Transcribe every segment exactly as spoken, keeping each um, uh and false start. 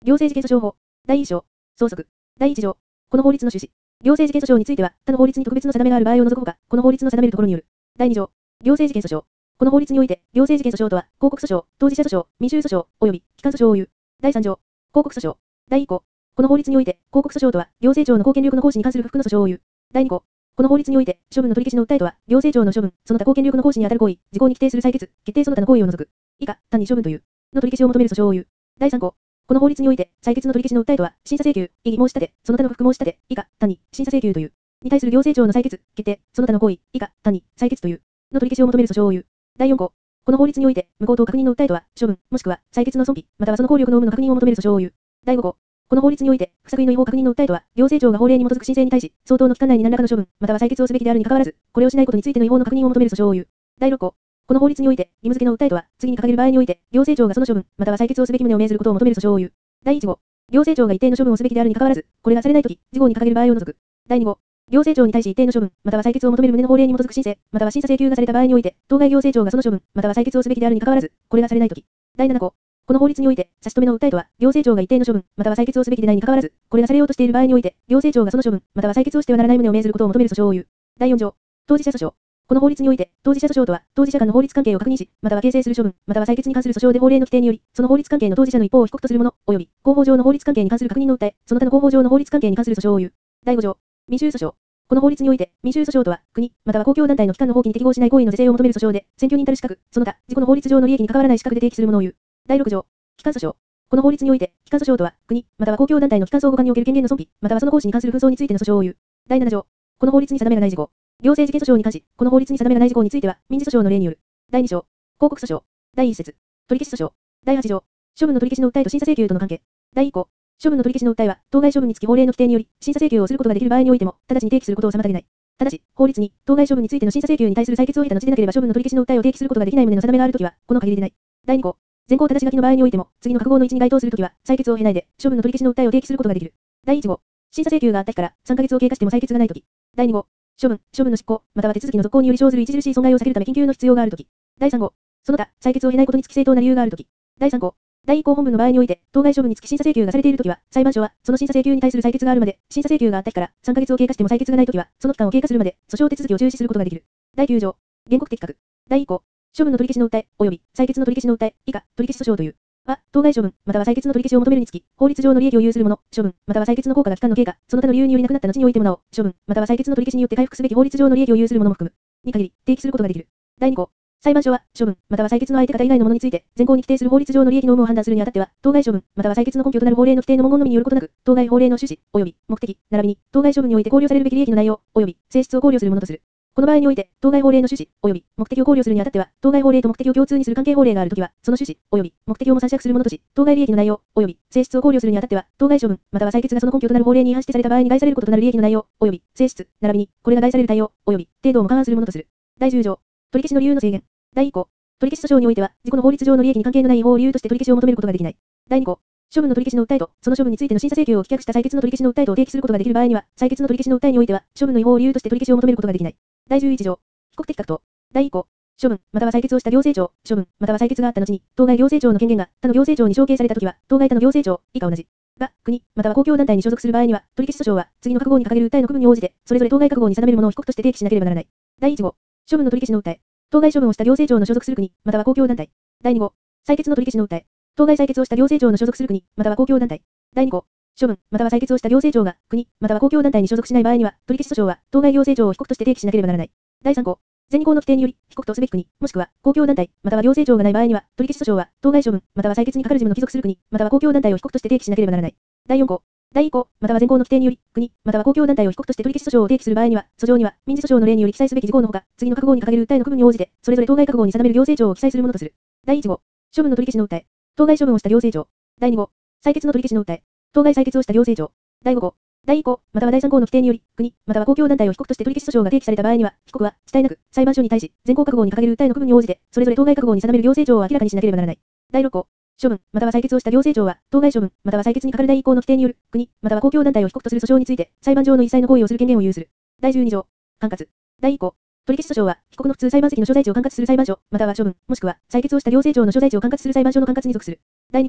行政事件訴訟法。だいいっ章。相続。だいいち条。この法律の趣旨。行政事件訴訟については、他の法律に特別の定めがある場合を除くほか、この法律の定めるところによる。だいに条。行政事件訴訟。この法律において、行政事件訴訟とは、広告訴訟、当事者訴訟、民衆訴訟、及び、機関訴訟を言う。だいさん条。広告訴訟。だいい項。この法律において、広告訴訟とは、行政庁の公権力の行使に関する不服の訴訟を言う。だいに項。この法律において、処分の取り消しの訴えとは、行政庁の処分、その他公権力の行使にあたる行為、事項に規定する裁決、決定その他の行為を除く。以下、単に処分という、の取り消しを求める訴訟を言う。だいさん項。この法律において、裁決の取り消しの訴えとは、審査請求、異議申し立て、その他の不服申し立て、以下、単に、審査請求という、に対する行政庁の裁決、決定、その他の行為、以下、単に、裁決という、の取り消しを求める訴訟を言う。だいよん項。この法律において、無効等確認の訴えとは、処分、もしくは、裁決の損否、またはその効力の有無の確認を求める訴訟を言う。だいご項。この法律において、不作為の違法確認の訴えとは、行政庁が法令に基づく申請に対し、相当の期間内に何らかの処分、または裁決をすべきであるに関わらず、これをしないことについての違法の確認を求める訴訟を言う。だいろっ項。この法律において、義務付けの訴えとは、次に掲げる場合において、行政庁がその処分、または裁決をすべき旨を命ずることを求める訴訟を言う。だいいち号。行政庁が一定の処分をすべきであるに関わらず、これがされないとき、事項に掲げる場合を除く。だいに号。行政庁に対し一定の処分、または裁決を求める旨の法令に基づく申請、または審査請求がされた場合において、当該行政庁がその処分、または裁決をすべきであるに関わらず、これがされないとき。だいなな項。この法律において、差し止めの訴えとは、行政庁が一定の処分、または裁決をすべきでないに関わらず、これがされようとしている場合において、行政庁がその処分、または裁決をしてはならない旨を命ずることを求める訴訟を言う。だいよん条。当事者訴訟。この法律において、当事者訴訟とは、当事者間の法律関係を確認し、または形成する処分、または裁決に関する訴訟で法令の規定により、その法律関係の当事者の一方を被告とするもの、及び、広報上の法律関係に関する確認の訴え、その他の広報上の法律関係に関する訴訟を言う。だいご条。民衆訴訟。この法律において、民衆訴訟とは、国、または公共団体の機関の法規に適合しない行為の是正を求める訴訟で、選挙人たる資格、その他、自己の法律上の利益に関わらない資格で提起するものを言う。だいろく条。機関訴訟。この法律において、機関訴訟とは、国、または公共団体の機関相互間における権限の損否、またはその行使に関する紛争についての訴訟を言う。だいなな条。この法律に定めがない事項。行政事件訴訟に関し、この法律に定めがない事項については、民事訴訟の例による。だいに章。広告訴訟。だいいっ節。取り消し訴訟。だいはち条。処分の取り消しの訴えと審査請求との関係。だいい項。処分の取り消しの訴えは、当該処分につき法令の規定により、審査請求をすることができる場合においても、直ちに提起することを妨げない。ただし、法律に、当該処分についての審査請求に対する採決を経た後でなければ処分の取り消しの訴えを提起することができない旨の定めがあるときは、この限りでない。だいに項。前項ただし書きの場合においても、次の各号のいちに該当するときは、採決を経ないで、処分の取り消しの訴えを提起することができる。だいいち号。審査請求があった日からさんかげつを経過しても採決がないとき。だいに号。処分、処分の執行、または手続きの続行により生ずる著しい損害を避けるため緊急の必要があるとき。だいさん号。その他、採決を経ないことにつき正当な理由があるとき。だいさん項。だいい項本文の場合において、当該処分につき審査請求がされているときは、裁判所は、その審査請求に対する採決があるまで、審査請求があった日からさんかげつを経過しても採決がないときは、その期間を経過するまで、訴訟手続きを中止することができる。だいきゅう条。原告的確。だいい項。処分の取り消しの訴え、及び、採決の取り消しの訴え、以下、取り消し訴訟という。は、当該処分、または採決の取り消しを求めるにつき、法律上の利益を有するもの、処分、または採決の効果が期間の経過、その他の理由によりなくなった後においてもなお、処分、または採決の取り消しによって回復すべき法律上の利益を有するものも含む。に限り、提起することができる。だいに項。裁判所は、処分、または採決の相手方以外のものについて、前項に規定する法律上の利益の有無を判断するにあたっては、当該処分、または採決の根拠となる法令の規定の文言のみによることなく、当該法令の趣旨、及び、目的、並びに、当該処分において考慮されるべき利益の内容、及び、性質を考慮するものとする。この場合において、当該法令の趣旨、及び、目的を考慮するにあたっては、当該法令と目的を共通にする関係法令があるときは、その趣旨、及び、目的をも参酌するものとし、当該利益の内容、及び、性質を考慮するにあたっては、当該処分、または採決がその根拠となる法令に違反してされた場合に害されることとなる利益の内容、及び、性質、並びに、これが害される対応、及び、程度をも勘案するものとする。だいじゅう条。取り消しの理由の制限。だいい項。取り消し訴訟においては、自己の法律上の利益に関係のない違法を理由として取り消しを求めることができない。だいに項。処分の取り消しの訴えと、その処分についての審査請求を棄却した採決の取り消しの訴えとを提起することができる場合には、採決の取り消しの訴えにおいては、処分の違法を理由として取り消しを求めることができない。だいじゅういち条。被告的確当。だいい項。処分、または採決をした行政庁、処分、または採決があった後に、当該行政庁の権限が他の行政庁に承継されたときは、当該他の行政庁、以下同じ。が、国、または公共団体に所属する場合には、取り消し訴訟は、次の各号に掲げる訴えの区分に応じて、それぞれ当該各号に定めるものを被告として提起しなければならない。だいいち号。処分の取り消しの訴え。当該処分をした行政庁の所属する国、または公共団体。だいに号。採決の取り消しの訴え。当該採決をした行政庁の所属する国、または公共団体。だいに項。処分、または採決をした行政庁が、国、または公共団体に所属しない場合には、取り消し訴訟は、当該行政庁を被告として提起しなければならない。だいさん項。前に項の規定により、被告とすべき国、もしくは、公共団体、または行政庁がない場合には、取り消し訴訟は、当該処分、または採決に係る事務の帰属する国、または公共団体を被告として提起しなければならない。だいよん項。だいい項、または前項の規定により、国、または公共団体を被告として取り消し訴訟を提起する場合には、訴状には、民事訴訟の例により記載すべき事項のほか、次の各号に掲げる訴えの区分に応じて、それぞれ当該各号に定める行政庁を記載するものとする。だいいち号。処分の取り消しの訴え。当該処分をした行政庁。だいに号。採決の取り消しの訴え。当該採決をした行政庁。だいご項。だいい項、またはだいさん項の規定により、国、または公共団体を被告として取り消し訴訟が提起された場合には、被告は、遅滞なく、裁判所に対し、前項各号に掲げる訴えの区分に応じて、それぞれ当該各号に定める行政庁を明らかにしなければならない。だいろっ項。処分、または採決をした行政庁は、当該処分、または採決に係るだいい項の規定による、国、または公共団体を被告とする訴訟について、裁判上の一切の行為をする権限を有する。だいじゅうに条。管轄。だいい項。取り消し訴訟は、被告の普通裁判席の所在地を管轄する裁判所、または処分、もしくは、採決をした行政庁の所在地を管轄する裁判所の管轄に属する。だいに項。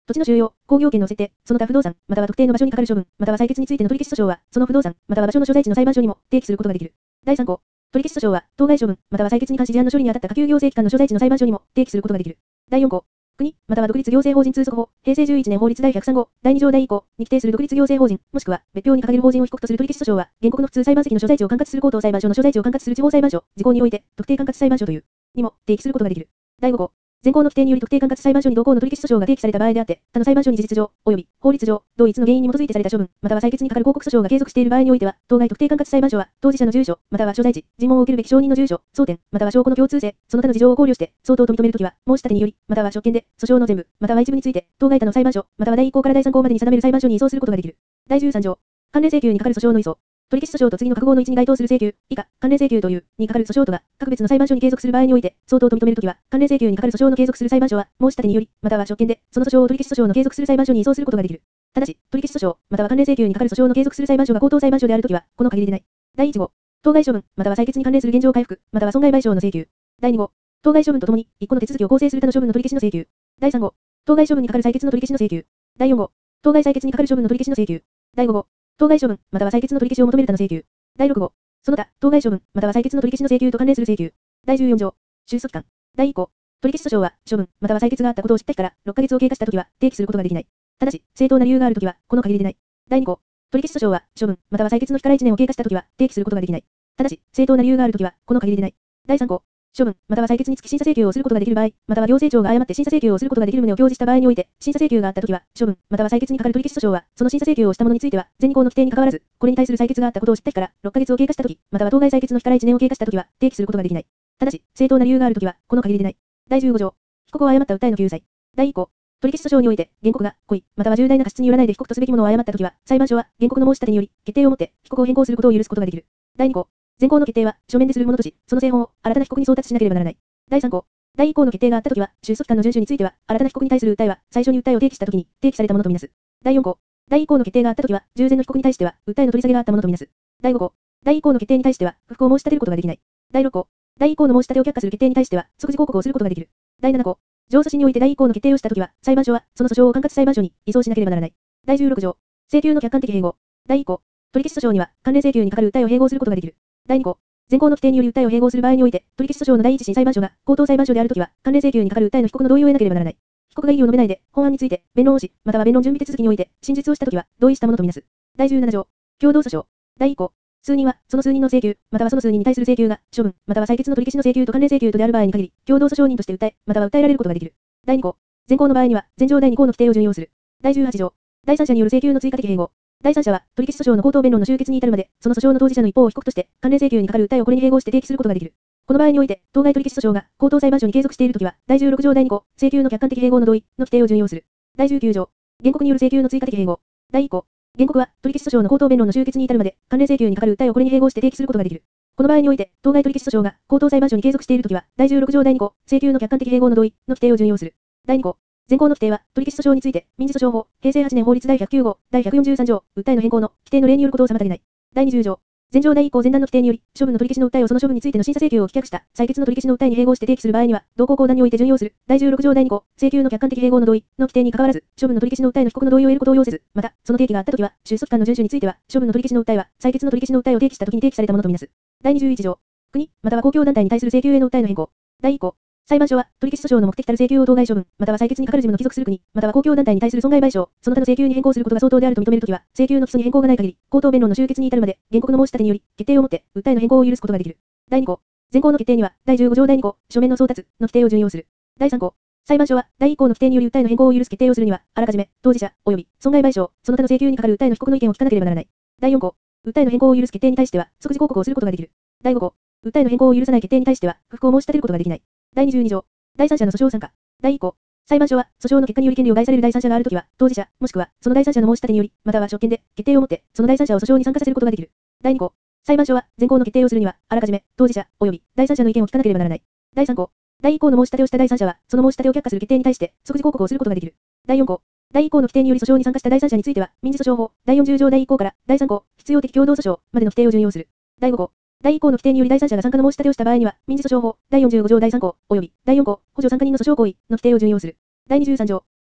土地の収用、工業権の設定、その他不動産、または特定の場所にかかる処分、または採決についての取り消し訴訟は、その不動産、または場所の所在地の裁判所にも提起することができる。だいさん項。取り消し訴訟は、当該処分、または採決に関し事案の処理に当たった下級行政機関の所在地の裁判所にも提起することができる。だいよん項。国、または独立行政法人通則法、平成じゅういちねん法律だいひゃくさん号、だいに条第い項に規定する独立行政法人、もしくは別表に掲げる法人を被告とする取り消し訴訟は、原告の普通裁判席の所在地を管轄する高等裁判所の所在地を管轄する地方裁判所、時効において特定管轄裁判所というにも提起することができる。だいご項。前項の規定により特定管轄裁判所に同項の取り消し訴訟が提起された場合であって、他の裁判所に事実上及び法律上同一の原因に基づいてされた処分、または採決にかかる抗告訴訟が継続している場合においては、当該特定管轄裁判所は当事者の住所、または所在地、尋問を受けるべき証人の住所、争点、または証拠の共通性、その他の事情を考慮して相当と認めるときは、申し立てにより、または職権で訴訟の全部、または一部について当該他の裁判所、またはだいい項からだいさん項までに定める裁判所に移送することができる。だいじゅうさん条。関連請求にかかる訴訟の移送。取り消し訴訟と次の各号のいちに該当する請求、以下、関連請求という、にかかる訴訟とが、各別の裁判所に継続する場合において、相当と認めるときは、関連請求にかかる訴訟の継続する裁判所は、申し立てにより、または職権で、その訴訟を取り消し訴訟の継続する裁判所に移送することができる。ただし、取り消し訴訟、または関連請求にかかる訴訟の継続する裁判所が高等裁判所であるときは、この限りでない。だいいち号。当該処分、または採決に関連する現状回復、または損害賠償の請求。だいに号。当該処分とともに、一個の手続きを構成する他の処分の取り消しの請求。だいさん号。当該処分にかかる採決の取り消しの請求。だいよん号。当該採決にかかる処分の取り消しの請求。だいご号。当該処分、または採決の取り消しを求める他の請求。だいろく号。その他、当該処分、または採決の取り消しの請求と関連する請求。だいじゅうよん条。収束期間。だいい項。取り消し訴訟は、処分、または採決があったことを知った日からろっかげつを経過したときは、提起することができない。ただし、正当な理由があるときは、この限りでない。だいに項。取り消し訴訟は、処分、または採決の日からいちねんを経過したときは、提起することができない。ただし、正当な理由があるときは、この限りでない。だいさん項。処分、または採決につき審査請求をすることができる場合、または行政庁が誤って審査請求をすることができる旨を表示した場合において、審査請求があったときは、処分、または採決にかかる取り消し訴訟は、その審査請求をしたものについては、前に項の規定に関わらず、これに対する採決があったことを知った日からろっかげつを経過したとき、または当該採決の日からいちねんを経過したときは、提起することができない。ただし、正当な理由があるときは、この限りでない。だいじゅうご条。被告を誤った訴えの救済。だいい項。取り消し訴訟において、原告が故意、または重大な過失によらないで被告とすべきものを誤ったときは、裁判所は原告の申し立てにより、決定をもって被告を変更することを許すことができる。だいに項。前項の決定は書面でするものとし、その正本を新たな被告に送達しなければならない。だいさん項。だいい項の決定があったときは、収束期間の遵守については、新たな被告に対する訴えは、最初に訴えを提起したときに、提起されたものとみなす。だいよん項。だいい項の決定があったときは、従前の被告に対しては、訴えの取り下げがあったものとみなす。だいご項。だいい項の決定に対しては、不服を申し立てることができない。だいろっ項。だいい項の申し立てを却下する決定に対しては、即時抗告をすることができる。だいなな項。上訴審においてだいい項の決定をしたときは、裁判所は、その訴訟を管轄裁判所に移送しなければならない。だいじゅうろく条。請求の客観的併合。だいい項。取り消し訴訟には、関連請求にかかる訴えを併合することができる。だいに項。前項の規定により訴えを併合する場合において、取り消し訴訟の第一審裁判所が高等裁判所であるときは、関連請求にかかる訴えの被告の同意を得なければならない。被告が異議を述べないで、本案について弁論をし、または弁論準備手続きにおいて真実をしたときは、同意したものとみなす。だいじゅうなな条。共同訴訟。だいい項。数人は、その数人の請求、またはその数人に対する請求が、処分、または採決の取り消しの請求と関連請求とである場合に限り、共同訴訟人として訴え、または訴えられることができる。だいに項。前項の場合には、前条だいに項の規定を準用する。だいじゅうはち条。第三者による請求の追加的併合。第三者は、取り消し訴訟の口頭弁論の終結に至るまで、その訴訟の当事者の一方を被告として、関連請求にかかる訴えをこれに併合して提起することができる。この場合において、当該取り消し訴訟が高等裁判所に継続しているときは、だいじゅうろく条だいに項、請求の客観的併合の同意の規定を準用する。だいじゅうきゅう条。原告による請求の追加的併合。だいい項。原告は、取り消し訴訟の口頭弁論の終結に至るまで、関連請求にかかる訴えをこれに併合して提起することができる。この場合において、当該取り消し訴訟が高等裁判所に継続しているときは、だいじゅうろく条だいに項、請求の客観的併合の同意の規定を準用する。だいに項。前項の規定は、取り消し訴訟について、民事訴訟法、平成はちねん法律だいひゃくきゅう号、だいひゃくよんじゅうさん条、訴えの変更の規定の例によることを妨げない。だいにじゅう条。前条だいい項前段の規定により、処分の取り消しの訴えをその処分についての審査請求を棄却した、採決の取り消しの訴えに併合して提起する場合には、同項項段において準用する。だいじゅうろく条だいに項、請求の客観的併合の同意の規定に関わらず、処分の取り消しの訴えの被告の同意を得ることを要せず、また、その提起があったときは、収束期間の遵守については、処分の取り消しの訴えは、採決の取り消しの訴えを提起したときに提起されたものとみなす。だいにじゅういち条。国、または公共団体に対する請求への訴えの変更。だいい項。裁判所は、取り消し訴訟の目的たる請求を当該処分、または採決にかかる事務の帰属する国、または公共団体に対する損害賠償、その他の請求に変更することが相当であると認めるときは、請求の基礎に変更がない限り、口頭弁論の終結に至るまで、原告の申し立てにより、決定をもって、訴えの変更を許すことができる。だいに項。前項の決定には、だいじゅうご条だいに項、書面の送達の規定を準用する。だいさん項。裁判所は、だいい項の規定により訴えの変更を許す決定をするには、あらかじめ、当事者、及び、損害賠償、その他の請求にかかる訴えの被告の意見を聞かなければならない。だいよん項。訴えの変更を許す決定に対しては、即時抗告をすることができる。だいご項。訴えの変更を許さない決定に対しては、不服を申し立てることができない。だいにじゅうに条。第三者の訴訟参加。だいい項。裁判所は、訴訟の結果により権利を害される第三者があるときは、当事者、もしくは、その第三者の申し立てにより、または職権で、決定をもって、その第三者を訴訟に参加させることができる。だいに項。裁判所は、前項の決定をするには、あらかじめ、当事者、及び、第三者の意見を聞かなければならない。だいさん項。だいい項の申し立てをした第三者は、その申し立てを却下する決定に対して、即時抗告をすることができる。だいよん項。だいい項の規定により訴訟に参加した第三者については、民事訴訟法、だいよんじゅう条だいい項から、だいさん項、必要的共同訴訟までの規定を準用する。だいご項。だいい項の規定により第三者が参加の申し立てをした場合には、民事訴訟法、だいよんじゅうご条だいさん項、及び、だいよん項、補助参加人の訴訟行為の規定を準用する。だいにじゅうさん条。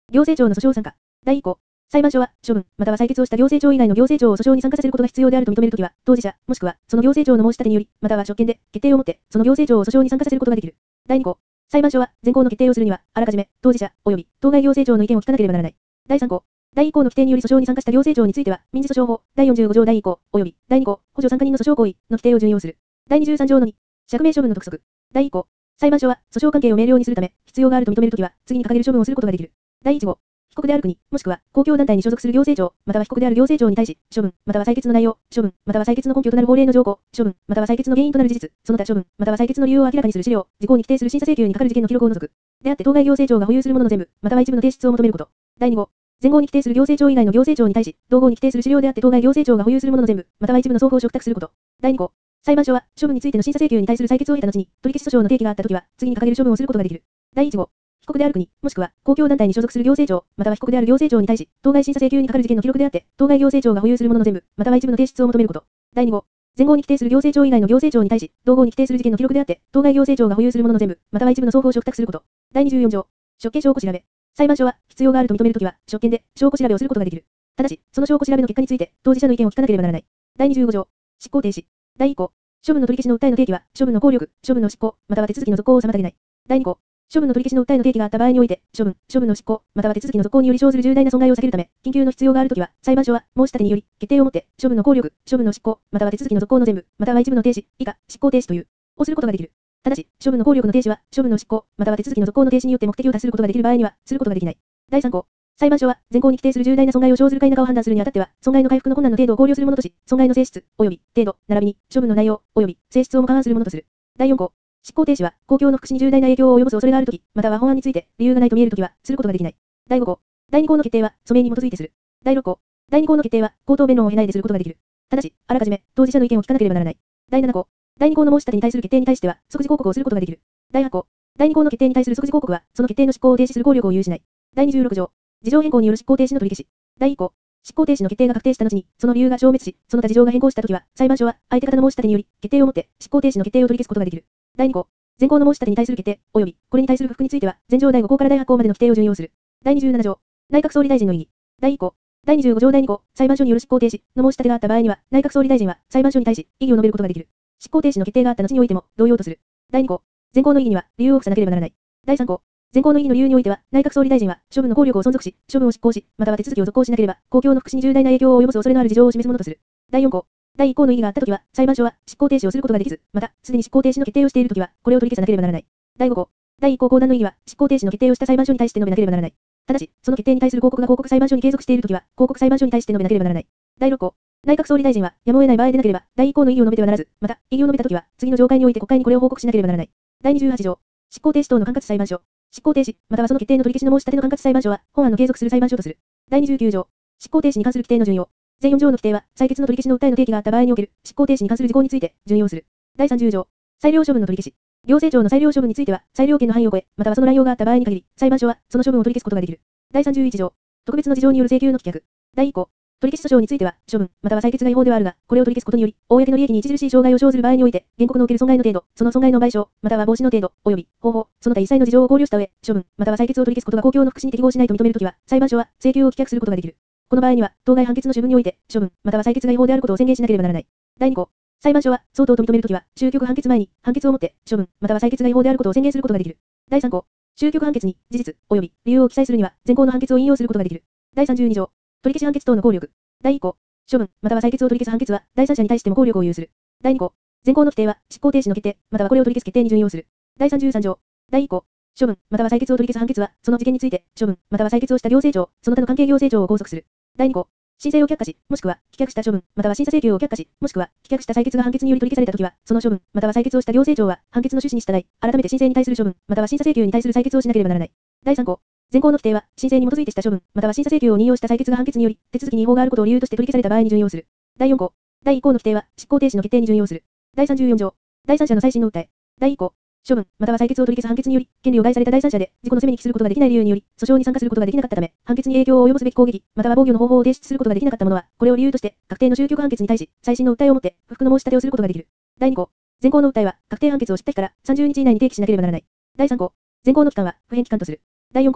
行政庁の訴訟参加。だいい項。裁判所は、処分、または採決をした行政庁以外の行政庁を訴訟に参加させることが必要であると認めるときは、当事者、もしくは、その行政庁の申し立てにより、または職権で、決定をもって、その行政庁を訴訟に参加させることができる。だいに項。裁判所は、前項の決定をするには、あらかじめ、当事者、及び、当該行政庁の意見を聞かなければならない。だいさん項。だいい項の規定により訴訟に参加した行政庁については、民事訴訟法、だいよんじゅうご条だいい項、及び、だいに項、補助参加人の訴訟行為の規定を準用する。だいにじゅうさん条のに、釈明処分の督促。だいい項。裁判所は、訴訟関係を明瞭にするため、必要があると認めるときは、次に掲げる処分をすることができる。だいいち号。被告である国、もしくは、公共団体に所属する行政庁、または被告である行政庁に対し、処分、または採決の内容、処分、または採決の根拠となる法令の条項、処分、または採決の原因となる事実、その他処分、または採決の理由を明らかにする資料、事項に規定する審査請求に係る事件の記録を除く。であって、当該行政庁が保有するものの全部、または一部の提出を求めること。だいに号。前項に規定する行政庁以外の行政庁に対し、同項に規定する資料であって、当該行政庁が保有するものの全部、または一部の送付を嘱託すること。だいに項。裁判所は、処分についての審査請求に対する採決を得た後に、取り消し訴訟の提起があったときは、次に掲げる処分をすることができる。だいいち号。被告である国、もしくは、公共団体に所属する行政庁、または被告である行政庁に対し、当該審査請求に係る事件の記録であって、当該行政庁が保有するものの全部、または一部の提出を求めること。だいに号。前項に規定する行政庁以外の行政庁に対し、同項に規定する事件の記録であって、当該行政庁が保有するものの全部、または一部の送付を嘱託すること。だいにじゅうよん条。職権証拠調べ。裁判所は、必要があると認めるときは、職権で、証拠調べをすることができる。ただし、その証拠調べの結果について、当事者の意見を聞かなければならない。だいにじゅうご条。執行停止。だいい項。処分の取り消しの訴えの提起は、処分の効力、処分の執行、または手続きの続行を妨げない。だいに項。処分の取り消しの訴えの提起があった場合において、処分、処分の執行、または手続きの続行により生ずる重大な損害を避けるため、緊急の必要があるときは、裁判所は、申し立てにより、決定をもって、処分の効力、処分の執行、または手続きの続行の全部、または一部の停止、以下、執行停止という、をすることができる。ただし、処分の効力の停止は、処分の執行、または手続きの続行の停止によって目的を達することができる場合には、することができない。だいさん項。裁判所は、前項に規定する重大な損害を生ずるか否かを判断するにあたっては、損害の回復の困難の程度を考慮するものとし、損害の性質、及び、程度、並びに、処分の内容、及び、性質をも勘案するものとする。だいよん項。執行停止は、公共の福祉に重大な影響を及ぼす恐れがあるとき、または本案について、理由がないと見えるときは、することができない。だいご項。だいに項の決定は、訴命に基づいてする。だいろっ項。だいに項の決定は、口頭弁論を経ないですることができる。ただし、あらかじめ、当事者の意見を聞かなければならない。だいなな項。だいに項の申し立てに対する決定に対しては、即時抗告をすることができる。だいはち項。だいに項の決定に対する即時抗告は、その決定の執行を停止する効力を有しない。だいにじゅうろく条。事情変更による執行停止の取り消し。だいい項。執行停止の決定が確定した後に、その理由が消滅し、その他事情が変更したときは、裁判所は、相手方の申し立てにより、決定をもって、執行停止の決定を取り消すことができる。だいに項。前項の申し立てに対する決定、及び、これに対する不服については、前条だいご項からだいはち項までの規定を準用する。だいにじゅうなな条。内閣総理大臣の異議。だいい項。だいにじゅうご条だいに項、裁判所による執行停止の申し立てがあった場合には、内閣総理大臣は、裁判所に対し、異議を述べることができる。執行停止の決定があった後においても、同様とする。だいに項。前項の異議には、理由を付さなければならない。だいさん項。前項の異議の理由においては、内閣総理大臣は、処分の効力を存続し、処分を執行し、または手続きを続行しなければ、公共の福祉に重大な影響を及ぼす恐れのある事情を示すものとする。だいよん項。だいい項の異議があったときは、裁判所は、執行停止をすることができず、また、すでに執行停止の決定をしているときは、これを取り消さなければならない。だいご項。だいい項後段の異議は、執行停止の決定をした裁判所に対して述べなければならない。ただし、その決定に対する抗告が抗告裁判所に継続しているときは、抗告裁判所に対して述べなければならない。だいろっ項。内閣総理大臣は、やむを得ない場合でなければ、だいい項の異議を述べてはならず、また、異議を述べたときは、次の条会において国会にこれを報告しなければならない。だいにじゅうはち条。執行停止等の管轄裁判所。執行停止、またはその決定の取り消しの申し立ての管轄裁判所は、本案の継続する裁判所とする。だいにじゅうきゅう条。執行停止に関する規定の準用。前よん条の規定は、採決の取り消しの訴えの提起があった場合における、執行停止に関する事項について、準用する。だいさんじゅう条。裁量処分の取り消し。行政庁の裁量処分については、裁量権の範囲を超え、またはその乱用があった場合に限り、裁判所は、その処分を取り消すことができる。だいさんじゅういち条。特別の事情による請求の棄却。だいい項。取り消し訴訟については、処分、または採決が違法ではあるが、これを取り消すことにより、公の利益に著しい障害を生ずる場合において、原告の受ける損害の程度、その損害の賠償、または防止の程度、及び、方法、その他一切の事情を考慮した上、処分、または採決を取り消すことが公共の福祉に適合しないと認めるときは、裁判所は、請求を棄却することができる。この場合には、当該判決の主文において、処分、または採決が違法であることを宣言しなければならない。だいに項。裁判所は、相当と認めるときは、終局判決前に、判決をもって、処分、または採決が違法であることを宣言することができる。だいさん項。終局判決に、事実、及び、理由を記載するには、前項の判決を引用することができる。だいさんじゅうに条。取り消し判決等の効力。だいいっ項。処分、または採決を取り消す判決は、第三者に対しても効力を有する。だいに項。前項の規定は、執行停止の決定、またはこれを取り消す決定に準用する。だいさんじゅうさん条。だいいっ項。処分、または採決を取り消す判決は、その事件について、処分、または採決をした行政庁、その他の関係行政庁を拘束する。だいに項。申請を却下し、もしくは、棄却した処分、または審査請求を却下し、もしくは、棄却した採決が判決により取り消されたときは、その処分、または採決をした行政庁は、判決の趣旨に従い、改めて申請に対する処分、または審査請求に対する採決をしなければならない。だいさん項。前項の規定は、申請に基づいてした処分、または審査請求を任用した採決が判決により、手続きに違法があることを理由として取り消された場合に準用する。だいよん項。だいいっ項の規定は、執行停止の決定に準用する。だいさんじゅうよん条。第三者の再審の訴え。だいいっ項。処分、または採決を取り消す判決により、権利を害された第三者で、自己の責めに帰することができない理由により、訴訟に参加することができなかったため、判決に影響を及ぼすべき攻撃、または防御の方法を提出することができなかった者は、これを理由として、確定の終局判決に対し、再審の訴えをもって、不服の申し立てをすることができる。だいに項。前項の訴えは、確定判決を知った日からさんじゅうにち以内に提起しなければならない。だいさん項。前項の期間は、不変期間とする。だいよん項。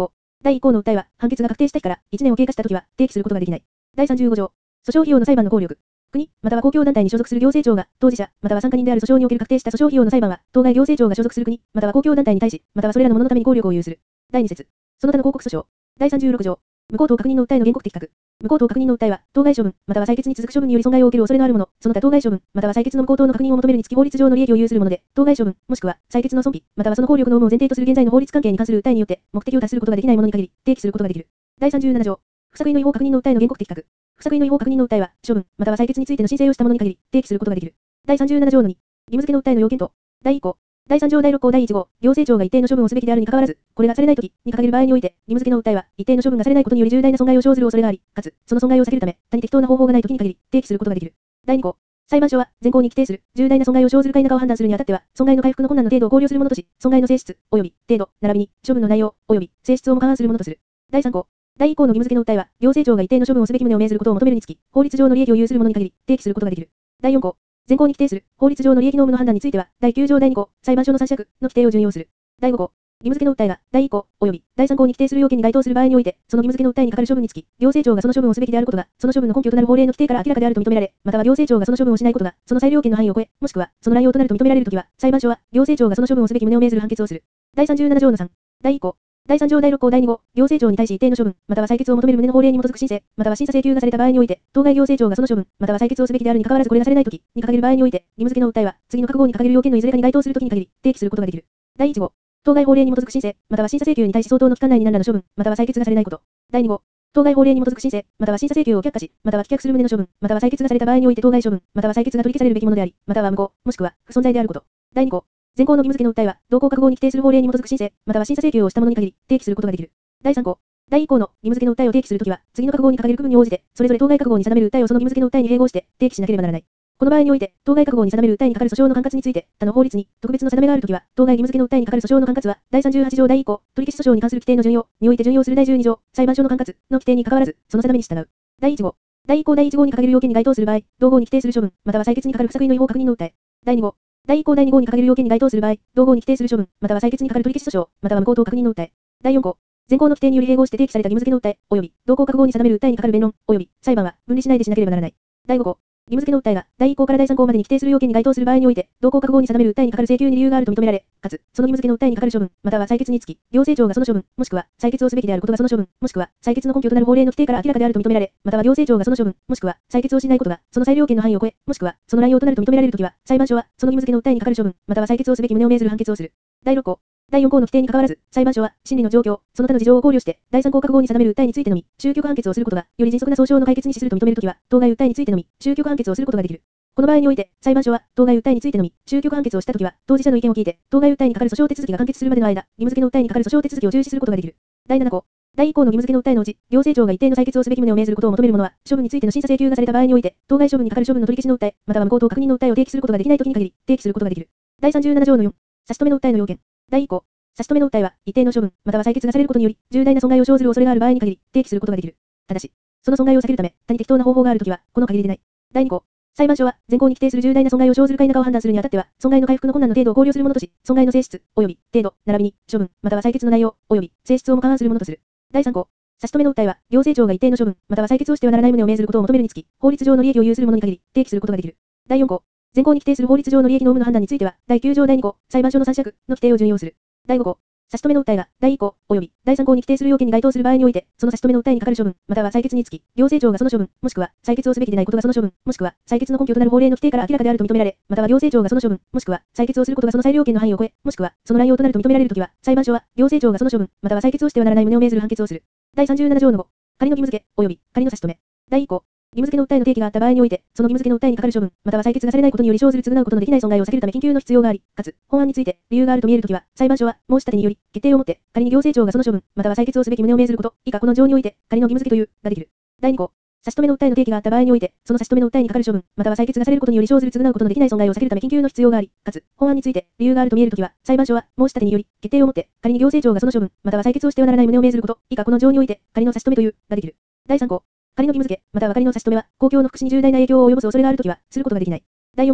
第一項の訴えは、判決が確定した日からいちねんを経過したときは、提起することができない。だいさんじゅうご条。訴訟費用の裁判の効力。国、または公共団体に所属する行政庁が、当事者、または参加人である訴訟における確定した訴訟費用の裁判は、当該行政庁が所属する国、または公共団体に対し、またはそれらのもののために効力を有する。だいに節。その他の広告訴訟。だいさんじゅうろく条。無効等確認の訴えの原告的確。無効等確認の訴えは、当該処分、または採決に続く処分により損害を受ける恐れのあるもの、その他当該処分、または採決の無効等の確認を求めるにつき法律上の利益を有するもので、当該処分、もしくは、採決の損費、またはその効力の有無を前提とする現在の法律関係に関する訴えによって、目的を達することができないものに限り、提起することができる。だいさんじゅうなな条。不作為の違法確認の訴えの原告的確。不作為の違法確認の訴えは、処分、または採決についての申請をしたものに限り、提起することができる。だいさんじゅうなな条のに、義務付けの訴えの要件と、だいい項。だいさん条だいろっ項だいいち号、行政庁が一定の処分をすべきであるに関わらず、これがされないときに限る場合において、義務付けの訴えは、一定の処分がされないことにより重大な損害を生ずる恐れがあり、かつ、その損害を避けるため、他に適当な方法がないときに限り、提起することができる。だいに項。裁判所は、前項に規定する、重大な損害を生ずるか否かを判断するにあたっては、損害の回復の困難の程度を考慮するものとし、損害の性質、及び、程度、並びに、処分の内容、及び、性質をも勘案するものとする。だいさん項。だいい項の義務付けの訴えは、行政庁が一定の処分をすべき旨を命ずることを求めるにつき、法律上の利益を有するものに限り、提起することができる。だいよん項。前項に規定する、法律上の利益の有無の判断については、だいきゅう条だいに項、裁判所の参酌の規定を準用する。だいご項。義務付けの訴えが、だいい項、及び、だいさん項に規定する要件に該当する場合において、その義務付けの訴えに係る処分につき、行政庁がその処分をすべきであることが、その処分の根拠となる法令の規定から明らかであると認められ、または行政庁がその処分をしないことが、その裁量権の範囲を超え、もしくは、その乱用となると認められるときは、裁判所は、行政庁がその処分をすべき旨を命ずる判決をする。だいさんじゅうなな条のさん。だいい項。だいさん条だいろっ項だいに号、行政庁に対し一定の処分、または採決を求める旨の法令に基づく申請、または審査請求がされた場合において、当該行政庁がその処分、または採決をすべきであるに関わらずこれがされないときに掲げる場合において、義務付けの訴えは、次の各号に掲げる要件のいずれかに該当するときに限り、提起することができる。だいいち号。当該法令に基づく申請、または審査請求に対し相当の期間内に何らの処分、または採決がされないこと。だいに号。当該法令に基づく申請、または審査請求を却下し、または棄却する旨の処分、または採決がされた場合において当該処分、または採決が取り消されるべきものであり、または無効、もしくは不存在であること。だいに項。前項の義務付けの訴えは、同項各号に規定する法令に基づく申請、または審査請求をしたものに限り、提起することができる。だいさん項。だいい項の義務付けの訴えを提起するときは、次の各号に掲げる区分に応じて、それぞれ当該各号に定める訴えをその義務付けの訴えに併合して提起しなければならない。この場合において、当該各号に定める訴えに係る訴訟の管轄について、他の法律に特別の定めがあるときは、当該義務付けの訴えに係る訴訟の管轄は、だいさんじゅうはち条だいい項、取り消し訴訟に関する規定の順用において順用するだいじゅうに条、裁判所の管轄の規定に関わらず、その定めに従う。だいいち号。だいい項だいいち号に掲げる要件に該当する場合、同項に規定する処分、または採決に係る不作為の違法確認の訴え。だいに号。だいい項だいに号に掲げる要件に該当する場合、同項に規定する処分、または採決に係る取り消し訴訟、または無効等確認の訴え。だいよん項。前項の規定により併合して提起された義務付けの訴え、及び同項各号に定める訴えに係る弁論、及び裁判は分離しないでしなければならない。だいご項。義務付けの訴えがだいい項からだいさん項までに規定する要件に該当する場合において、同項各号に定める訴えに係る請求に理由があると認められ、かつ、その義務付けの訴えに係る処分、または採決につき、行政庁がその処分、もしくは採決をすべきであることがその処分、もしくは採決の根拠となる法令の規定から明らかであると認められ、または行政庁がその処分、もしくは採決をしないことがその裁量権の範囲を超え、もしくはその乱用となると認められるときは、裁判所はその義務付けの訴えに係る処分、または採決をすべき旨を命ずる判決をする。だいろっ項。だいよん項の規定に関わらず、裁判所は、審理の状況、その他の事情を考慮して、だいさん項各号に定める訴えについてのみ、終局判決をすることが、より迅速な訴訟の解決に資すると認めるときは、当該訴えについてのみ、終局判決をすることができる。この場合において、裁判所は、当該訴えについてのみ、終局判決をしたときは、当事者の意見を聞いて、当該訴えに係る訴訟手続きが完結するまでの間、義務付けの訴えに係る訴訟手続きを中止することができる。だいなな項。だいい項の義務付けの訴えのうち、行政庁が一定の採決をすべき旨を命ずることを求めるものは、処分についての審査請求がされた場合において、当該処分に係る処分の取り消しの訴え、または無効等確認の訴えを提起することができないときに限り、提起することができる。だいさんじゅうなな条のよん。差し止めの訴えの要件。だいい項。差し止めの訴えは、一定の処分、または採決がされることにより、重大な損害を生ずる恐れがある場合に限り、提起することができる。ただし、その損害を避けるため、他に適当な方法があるときは、この限りでない。だいに項。裁判所は、前項に規定する重大な損害を生ずるか否かを判断するにあたっては、損害の回復の困難の程度を考慮するものとし、損害の性質、及び、程度、並びに、処分、または採決の内容、及び、性質をも勘案するものとする。だいさん項。差し止めの訴えは、行政庁が一定の処分、または採決をしてはならない旨を命ずることを求めるにつき、法律上の利益を有するものに限り、提起することができる。だいよん項。前項に規定する法律上の利益の有無の判断については、だいきゅう条だいに項、裁判所の参酌の規定を準用する。だいご項。差し止めの訴えが、だいい項、及び、だいさん項に規定する要件に該当する場合において、その差し止めの訴えに係る処分、または採決につき、行政庁がその処分、もしくは、採決をすべきでないことがその処分、もしくは、採決の根拠となる法令の規定から明らかであると認められ、または行政庁がその処分、もしくは、採決をすることがその裁量権の範囲を超え、もしくは、その乱用となると認められるときは、裁判所は、行政庁がその処分、または採決をしてはならない旨を命ずる判決をする。だいさんじゅうなな条のご。仮の義務付け、及び、仮の差し止め。だいい項。義務付けの訴えの提起があった場合において、その義務付けの訴えに係る処分、または採決がされないことにより生ずる償うことのできない損害を避けるため緊急の必要があり、かつ、本案について理由があると見えるときは、裁判所は申し立てにより決定をもって仮に行政庁がその処分、または採決をすべき旨を命ずること、以下この条において仮の義務付けというができる。だいに項。差し止めの訴えの提起があった場合において、その差し止めの訴えに係る処分、または採決がされることにより生ずる償うことのできない損害を避けるため緊急の必要があり、かつ、本案について理由があると見えるときは、裁判所は申し立てにより決定をもって仮に行政庁がその処分、または採決をしてはならない旨を命ずること、以下この条において仮の差し止めというができる。だいさん項。仮の義務付け、または仮の差し止めは、公共の福祉に重大な影響を及ぼす恐れがあるときは、することができない。だいよん項。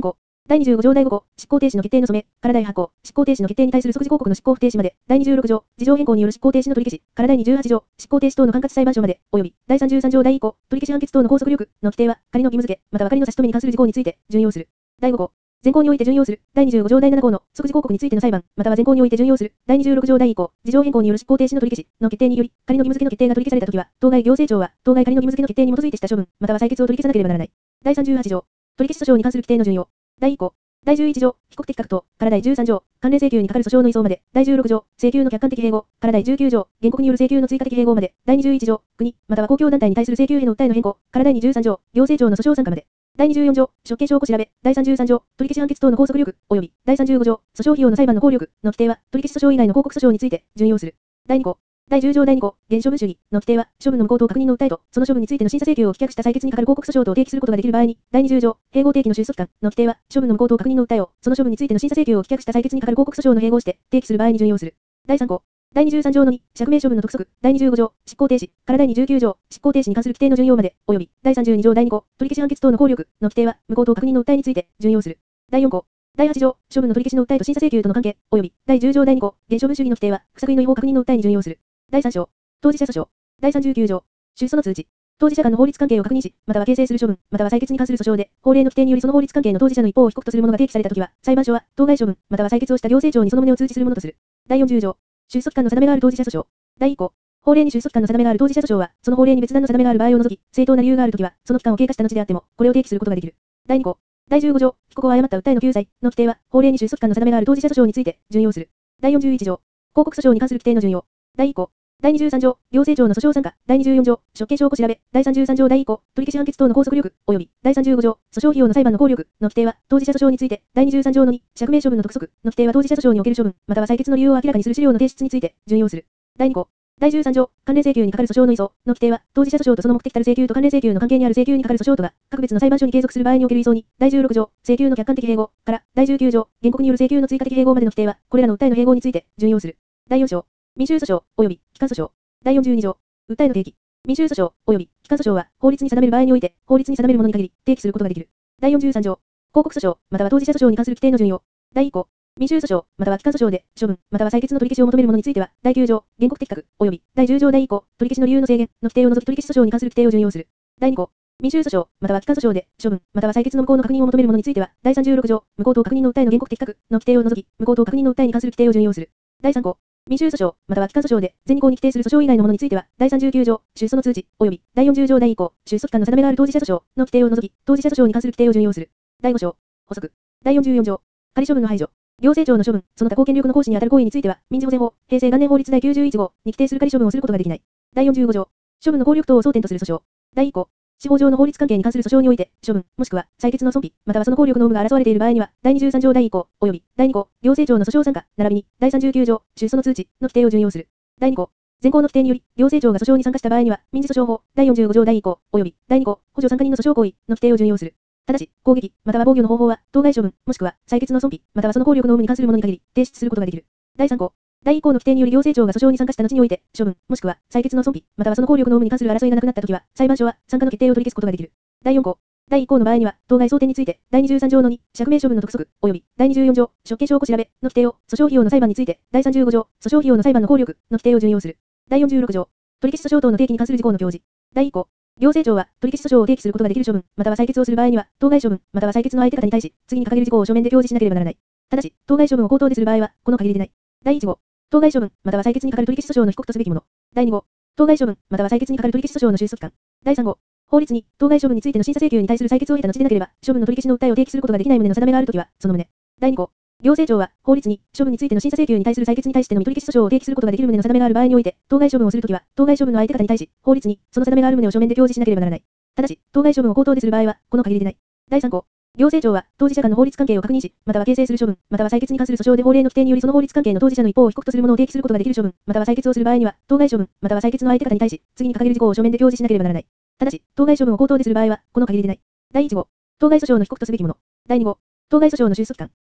だいにじゅうご条だいご項、執行停止の決定の染め、からだいはち項、執行停止の決定に対する即時抗告の執行不停止まで、だいにじゅうろく条、事情変更による執行停止の取り消し、からだいにじゅうはち条、執行停止等の管轄裁判所まで、及び、だいさんじゅうさん条だいいっ項、取り消し判決等の拘束力の規定は、仮の義務付け、または仮の差し止めに関する事項について、準用する。だいご項。前項において準用する。だいにじゅうご条だいなな項の即時抗告についての裁判、または前項において準用する。だいにじゅうろく条だいいっ項、事情変更による執行停止の取り消しの決定により、仮の義務付けの決定が取り消されたときは、当該行政庁は、当該仮の義務付けの決定に基づいてした処分、または裁決を取り消さなければならない。だいさんじゅうはち条。取り消し訴訟に関する規定の準用。だいいっ項。だいじゅういち条、被告的確等、からだいじゅうさん条、関連請求に係る訴訟の移送まで、だいじゅうろく条、請求の客観的併合、からだいじゅうきゅう条、原告による請求の追加的併合まで、だいにじゅういち条、国、または公共団体に対する請求への訴えの変更、からだいにじゅうさん条、行政庁の訴訟参加まで、だいにじゅうよん条、職権証拠調べ、だいさんじゅうさん条、取り消し判決等の拘束力、及び、だいさんじゅうご条、訴訟費用の裁判の効力の規定は、取り消し訴訟以外の報告訴訟について、準用する。だいに項。だいじゅう条だいに項、原処分主義の規定は、処分の無効等確認の訴えと、その処分についての審査請求を棄却した裁決に係る報告訴訟と提起することができる場合に、だいにじゅう条、併合提起の出訴期間の規定は、処分の無効等確認の訴えを、その処分についての審査請求を棄却した裁決に係る報告訴訟の併合して提起する場合に準用する。だいさん項。だいにじゅうさん条のに、釈明処分の督促、だいにじゅうご条、執行停止、からだいにじゅうきゅう条、執行停止に関する規定の準用まで、及び、だいさんじゅうに条だいに項、取り消し判決等の効力の規定は、無効等確認の訴えについて、準用する。だいよん項。だいはち条、処分の取り消しの訴えと審査請求との関係、及び、だいじゅう条だいに項、原処分主義の規定は、不作為の違法確認の訴えに準用する。だいさん章。当事者訴訟。だいさんじゅうきゅう条。出訴の通知。当事者間の法律関係を確認し、または形成する処分、または裁決に関する訴訟で、法令の規定によりその法律関係の当事者の一方を被告とするものが提起されたときは、裁判所は、当該処分、または裁決をした行政庁にその旨を通知するものとする。だいよんじゅう条。出訴期間の定めがある当事者訴訟。だいいっ項。法令に出訴期間の定めがある当事者訴訟は、その法令に別段の定めがある場合を除き、正当な理由があるときは、その期間を経過した後であっても、これを提起することができる。だいに項。だいじゅうご条。被告を誤った訴えの救済の規定は、法令に出訴期間の定めがある当事者訴訟について、準用する。だいよんじゅういち条。広告訴訟に関する規定の準用。だいいっ項。だいにじゅうさん条、行政庁の訴訟参加、だいにじゅうよん条、職権証拠調べ、だいさんじゅうさん条だいいっ項、取り消し判決等の拘束力、及び、だいさんじゅうご条、訴訟費用の裁判の効力の規定は、当事者訴訟について、だいにじゅうさん条のに、釈明処分の督促の規定は当事者訴訟における処分、または裁決の理由を明らかにする資料の提出について、準用する。だいに項。だいじゅうさん条、関連請求に係る訴訟の移送の規定は、当事者訴訟とその目的たる請求と関連請求の関係にある請求に係る訴訟とが、各別の裁判所に継続する場合における移送に、だいじゅうろく条、請求の客観的併合から、だいじゅうきゅう条、原告による請求の追加的併合までの規定は、これらの訴えの併合について、準用する。だいよん章。民衆訴訟、及び、機関訴訟。だいよんじゅうに条。訴えの提起。民衆訴訟、及び、機関訴訟は、法律に定める場合において、法律に定めるものに限り、提起することができる。だいよんじゅうさん条。広告訴訟、または当事者訴訟に関する規定の準用。だいいっ項。民衆訴訟、または機関訴訟で、処分、または裁決の取り消しを求めるものについては、だいきゅう条、原告的確、及び、だいじゅう条だいいっ項、取り消しの理由の制限の規定を除き取り消し訴訟に関する規定を準用する。だいに項。民衆訴訟、または機関訴訟で、処分、または裁決の無効の確認を求めるものについては、だいさんじゅうろく条、無効等確認の訴えの原告的確の規定を除き、無効等確認の訴えに関する規定を準用する。だいさん項。民衆訴訟、または機関訴訟で、全に項に規定する訴訟以外のものについては、だいさんじゅうきゅう条、出訴の通知、及び、だいよんじゅう条だいいっ項、出訴期間の定めがある当事者訴訟の規定を除き、当事者訴訟に関する規定を準用する。だいご章。補足。だいよんじゅうよん条。仮処分の排除。行政庁の処分、その他公権力の行使にあたる行為については、民事保全法、平成元年法律第きゅうじゅういち号に規定する仮処分をすることができない。だいよんじゅうご条。処分の効力等を争点とする訴訟。だいいっ項。司法上の法律関係に関する訴訟において、処分、もしくは、裁決の損否、またはその効力の有無が争われている場合には、だいにじゅうさん条だいいっ項、及び、だいに項、行政庁の訴訟参加、並びに、だいさんじゅうきゅう条、出訴の通知、の規定を準用する。だいに項。前項の規定により、行政庁が訴訟に参加した場合には、民事訴訟法、だいよんじゅうご条だいいっ項、及び、だいに項、補助参加人の訴訟行為、の規定を準用する。ただし、攻撃、または防御の方法は、当該処分、もしくは、裁決の損否、またはその効力の有無に関するものに限り、提出することができる。だいさん項。だいいっ項の規定により行政庁が訴訟に参加した後において、処分、もしくは、裁決の損否、またはその効力の有無に関する争いがなくなったときは、裁判所は、参加の決定を取り消すことができる。だいよん項。だいいっ項の場合には、当該争点について、だいにじゅうさん条のに、釈明処分の督促、及び、だいにじゅうよん条、職権証拠調べ、の規定を、訴訟費用の裁判について、だいさんじゅうご条、訴訟費用の裁判の効力、の規定を準用する。だいよんじゅうろく条。取り消し訴訟等の提起に関する事項の表示。だいいっ項。行政庁は、取り消し訴訟を提起することができる処分、または裁決をする場合には、当該処分、または裁決の相手方に対し、次に掲げる事項を書面で表示しなければならない。ただし、当該処分を口頭でする場合は、この限りでない。だいいち号。当該処分、または裁決に係る取り消し訴訟の被告とすべきもの。だいに号。当該処分、または裁決に係る取り消し訴訟の収束期間。だいさん号。法律に、当該処分についての審査請求に対する裁決を得た後でなければ、処分の取り消しの訴えを提起することができない旨の定めがあるときは、その旨。だいに項。行政庁は、法律に、処分についての審査請求に対する裁決に対してのみ取り消し訴訟を提起することができる旨の定めがある場合において、当該処分をするときは、当該処分の相手方に対し、法律に、その定めがある旨を書面で表示しなければならない。ただし、当該処分を口頭でする場合は、この限りでない。だいさん項。行政庁は、当事者間の法律関係を確認し、または形成する処分、または裁決に関する訴訟で法令の規定によりその法律関係の当事者の一方を被告とするものを提起することができる処分、または裁決をする場合には、当該処分、または裁決の相手方に対し、次に掲げる事項を書面で表示しなければならない。ただし、当該処分を口頭でする場合は、この限りでない。だいいち号。当該訴訟の被告とすべきもの。だいに号。当該訴訟の収束期間。